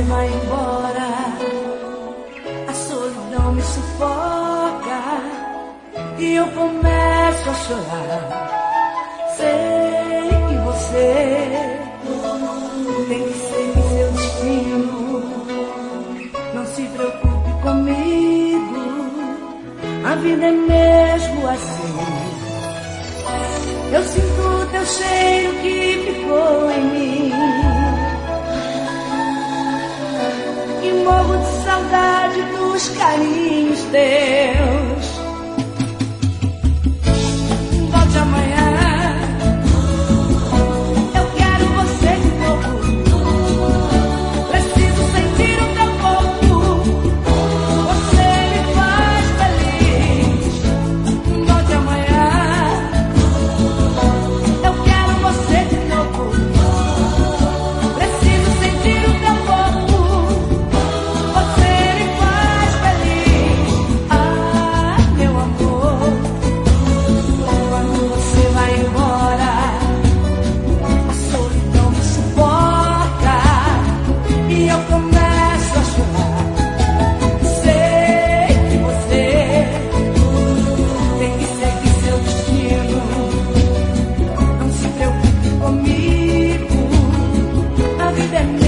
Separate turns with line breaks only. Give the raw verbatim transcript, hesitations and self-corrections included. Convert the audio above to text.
vai embora, a solidão me sufoca e eu começo a chorar. Sei que você tem que seguir seu destino. Não se preocupe comigo, a vida é mesmo assim. Eu sinto teu cheiro que ficou em mim e morro de saudade dos carinhos teus. Volte amanhã, eu quero você de novo. Preciso sentir o teu corpo, você me faz feliz. Volte amanhã, eu quero você de novo. Preciso sentir o teu corpo, você me faz feliz. Ah, meu amor, quando você vai embora, a solidão me sufoca e eu começo a chorar. Sei que você tem que seguir seu destino. Não se preocupe comigo, a vida é minha.